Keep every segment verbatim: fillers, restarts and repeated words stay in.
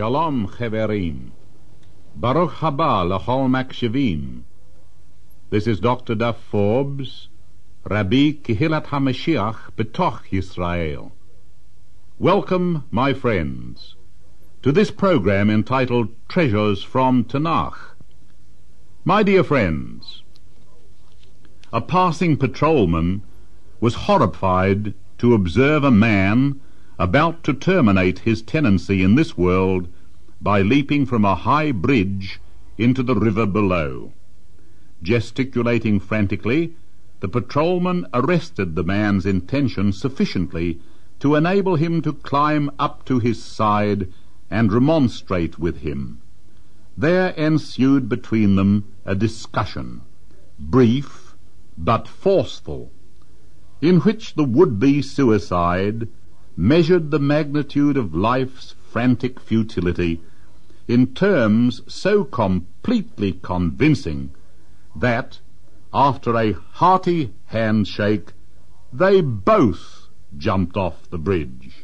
Shalom Cheverim. Baruch haba l'chol makshivim. This is Doctor Duff Forbes, Rabbi Kehilat HaMashiach B'toch Yisrael. Welcome, my friends, to this program entitled Treasures from Tanakh. My dear friends, a passing patrolman was horrified to observe a man about to terminate his tenancy in this world by leaping from a high bridge into the river below. Gesticulating frantically, the patrolman arrested the man's intention sufficiently to enable him to climb up to his side and remonstrate with him. There ensued between them a discussion, brief but forceful, in which the would-be suicide measured the magnitude of life's frantic futility in terms so completely convincing that, after a hearty handshake, they both jumped off the bridge.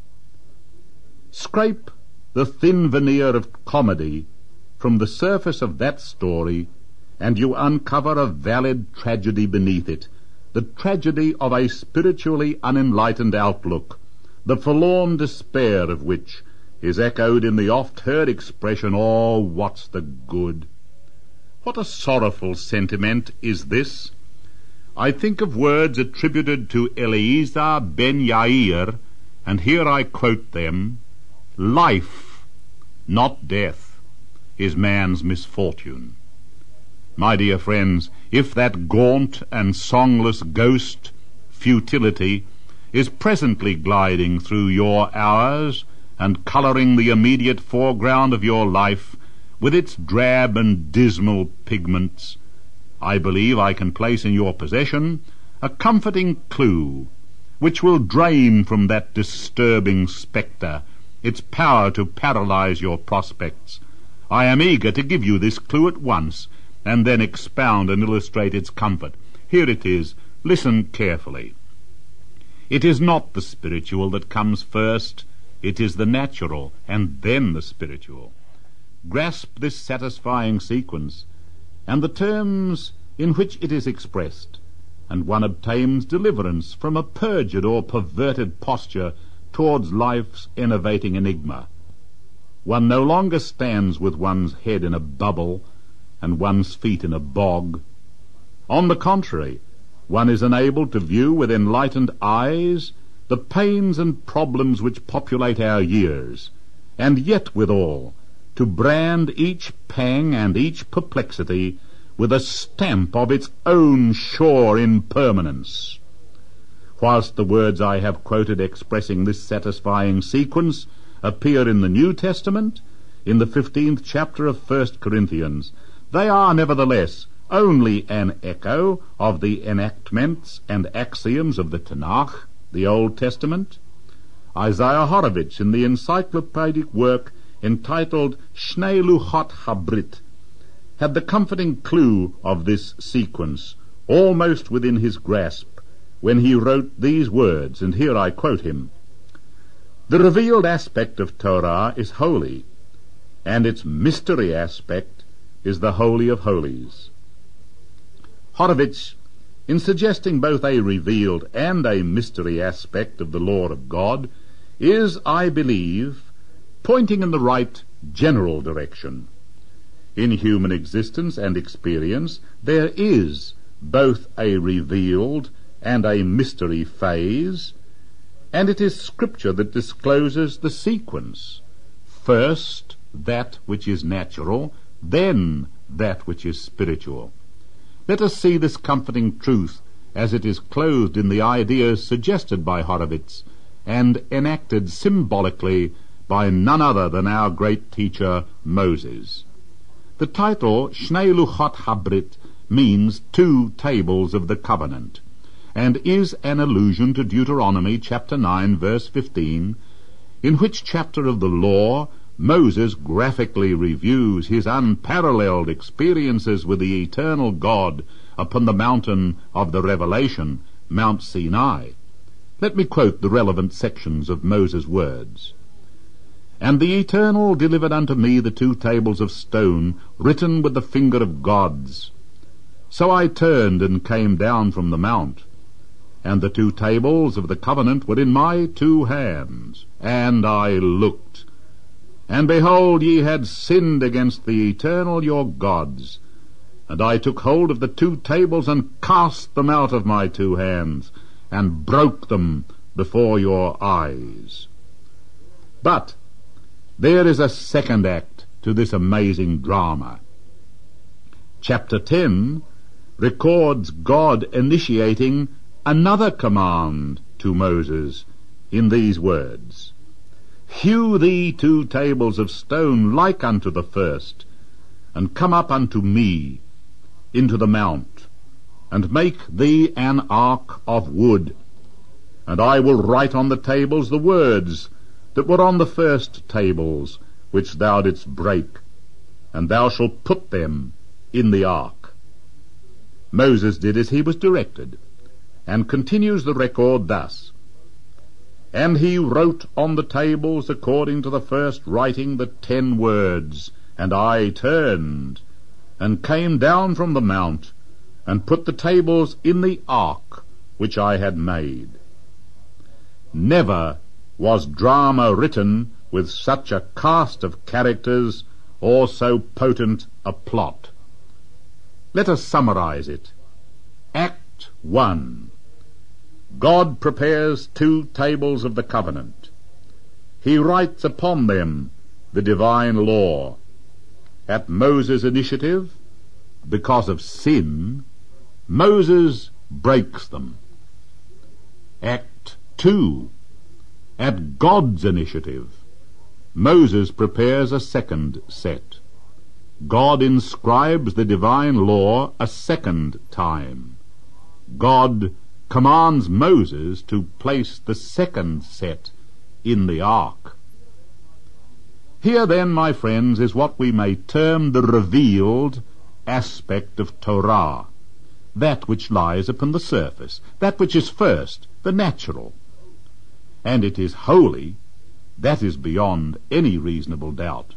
Scrape the thin veneer of comedy from the surface of that story, and you uncover a valid tragedy beneath it, the tragedy of a spiritually unenlightened outlook, the forlorn despair of which is echoed in the oft-heard expression, "Oh, what's the good?" What a sorrowful sentiment is this! I think of words attributed to Eliezer ben Yair, and here I quote them: "Life, not death, is man's misfortune." My dear friends, if that gaunt and songless ghost, futility, is presently gliding through your hours and colouring the immediate foreground of your life with its drab and dismal pigments, I believe I can place in your possession a comforting clue which will drain from that disturbing spectre its power to paralyze your prospects. I am eager to give you this clue at once, and then expound and illustrate its comfort. Here it is. Listen carefully. It is not the spiritual that comes first, it is the natural, and then the spiritual. Grasp this satisfying sequence, and the terms in which it is expressed, and one obtains deliverance from a perjured or perverted posture towards life's enervating enigma. One no longer stands with one's head in a bubble and one's feet in a bog. On the contrary, one is enabled to view with enlightened eyes the pains and problems which populate our years, and yet withal to brand each pang and each perplexity with a stamp of its own sure impermanence. Whilst the words I have quoted expressing this satisfying sequence appear in the New Testament, in the fifteenth chapter of First Corinthians, they are nevertheless only an echo of the enactments and axioms of the Tanakh, the Old Testament. Isaiah Horovitz, in the encyclopedic work entitled Shnei Luchot Habrit, had the comforting clue of this sequence almost within his grasp when he wrote these words, and here I quote him: "The revealed aspect of Torah is holy, and its mystery aspect is the Holy of Holies." Horovitz, in suggesting both a revealed and a mystery aspect of the law of God, is, I believe, pointing in the right general direction. In human existence and experience there is both a revealed and a mystery phase, and it is Scripture that discloses the sequence: first that which is natural, then that which is spiritual. Let us see this comforting truth as it is clothed in the ideas suggested by Horovitz and enacted symbolically by none other than our great teacher Moses. The title Shnei Luchot Habrit means two tables of the covenant, and is an allusion to Deuteronomy chapter nine verse fifteen, in which chapter of the law Moses graphically reviews his unparalleled experiences with the eternal God upon the mountain of the revelation, Mount Sinai. Let me quote the relevant sections of Moses' words. And the Eternal delivered unto me the two tables of stone, written with the finger of gods. So I turned and came down from the mount, and the two tables of the covenant were in my two hands. And I looked, and behold, ye had sinned against the Eternal your gods. And I took hold of the two tables, and cast them out of my two hands, and broke them before your eyes. But there is a second act to this amazing drama. Chapter ten records God initiating another command to Moses in these words: Hew thee two tables of stone like unto the first, and come up unto me into the mount, and make thee an ark of wood. And I will write on the tables the words that were on the first tables, which thou didst break, and thou shalt put them in the ark. Moses did as he was directed, and continues the record thus: And he wrote on the tables according to the first writing the ten words. And I turned, and came down from the mount, and put the tables in the ark which I had made. Never was drama written with such a cast of characters, or so potent a plot. Let us summarize it. Act one. God prepares two tables of the covenant. He writes upon them the divine law. At Moses' initiative, because of sin, Moses breaks them. Act two. At God's initiative, Moses prepares a second set. God inscribes the divine law a second time. God commands Moses to place the second set in the ark. Here then, my friends, is what we may term the revealed aspect of Torah, that which lies upon the surface, that which is first, the natural. And it is holy, that is beyond any reasonable doubt.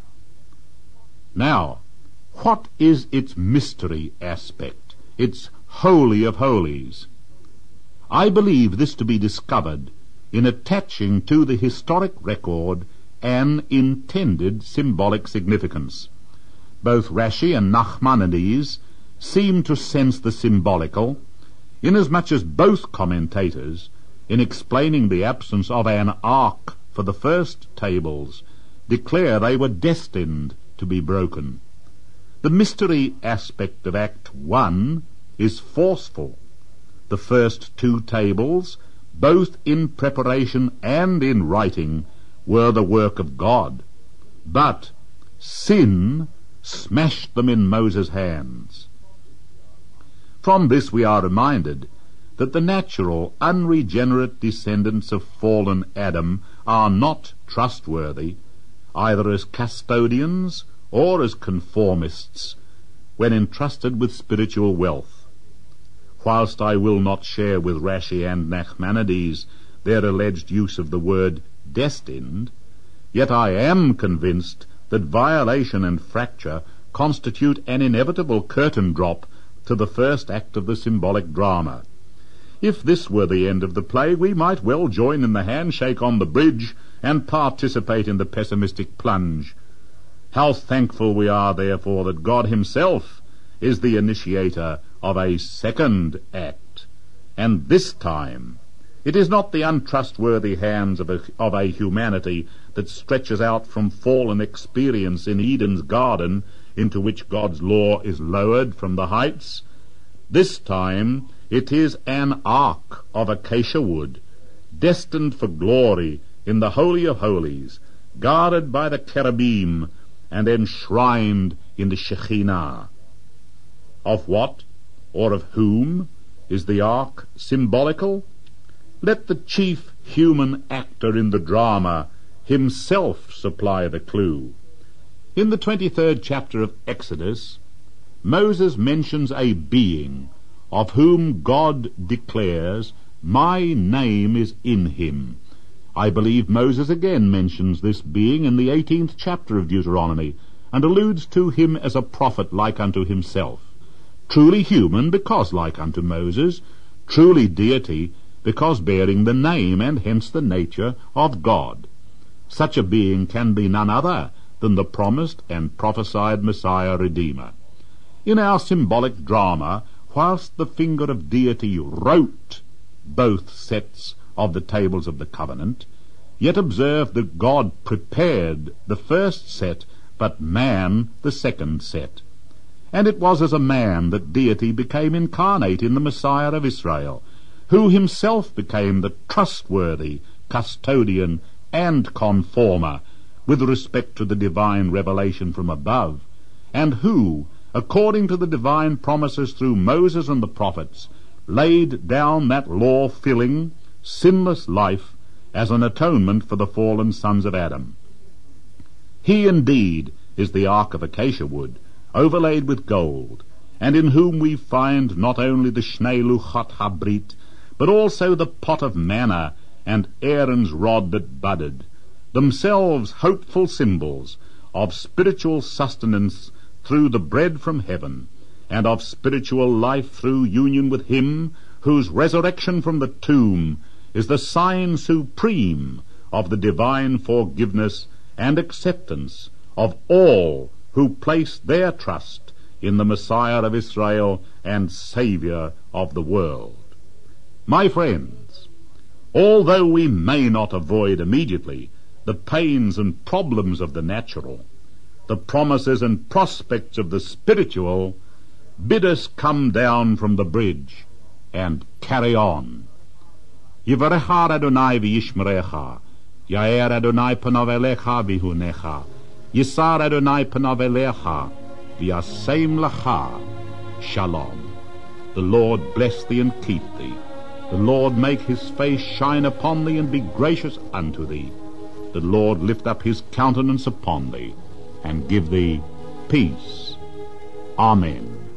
Now, what is its mystery aspect, its holy of holies? I believe this to be discovered in attaching to the historic record an intended symbolic significance. Both Rashi and Nachmanides seem to sense the symbolical, inasmuch as both commentators, in explaining the absence of an ark for the first tables, declare they were destined to be broken. The mystery aspect of Act one is forceful. The first two tables, both in preparation and in writing, were the work of God. But sin smashed them in Moses' hands. From this we are reminded that the natural, unregenerate descendants of fallen Adam are not trustworthy, either as custodians or as conformists, when entrusted with spiritual wealth. Whilst I will not share with Rashi and Nachmanides their alleged use of the word destined, yet I am convinced that violation and fracture constitute an inevitable curtain drop to the first act of the symbolic drama. If this were the end of the play, we might well join in the handshake on the bridge and participate in the pessimistic plunge. How thankful we are, therefore, that God himself is the initiator of a second act. And this time, it is not the untrustworthy hands of a, of a humanity that stretches out from fallen experience in Eden's garden, into which God's law is lowered from the heights. This time it is an ark of acacia wood, destined for glory in the Holy of Holies, guarded by the cherubim and enshrined in the Shekhinah. Of what, or of whom, is the ark symbolical? Let the chief human actor in the drama himself supply the clue. In the twenty-third chapter of Exodus, Moses mentions a being of whom God declares, "My name is in him." I believe Moses again mentions this being in the eighteenth chapter of Deuteronomy, and alludes to him as a prophet like unto himself, truly human because like unto Moses, truly deity because bearing the name and hence the nature of God. Such a being can be none other than the promised and prophesied Messiah Redeemer. In our symbolic drama, whilst the finger of deity wrote both sets of the tables of the covenant, yet observe that God prepared the first set, but man the second set. And it was as a man that deity became incarnate in the Messiah of Israel, who himself became the trustworthy custodian and conformer with respect to the divine revelation from above, and who, according to the divine promises through Moses and the prophets, laid down that law-filling, sinless life as an atonement for the fallen sons of Adam. He indeed is the ark of acacia wood, overlaid with gold, and in whom we find not only the Shnei Luchot Habrit, but also the pot of manna and Aaron's rod that budded, themselves hopeful symbols of spiritual sustenance through the bread from heaven, and of spiritual life through union with him whose resurrection from the tomb is the sign supreme of the divine forgiveness and acceptance of all who place their trust in the Messiah of Israel and Saviour of the world. My friends, although we may not avoid immediately the pains and problems of the natural, the promises and prospects of the spiritual bid us come down from the bridge and carry on. Yivarecha Adonai v'yishmerecha, Yair Adonai panav elecha v'hunecha, Yisar Adonai panav elecha, v'yaseim lecha, Shalom. The Lord bless thee and keep thee. The Lord make his face shine upon thee and be gracious unto thee. The Lord lift up his countenance upon thee and give thee peace. Amen.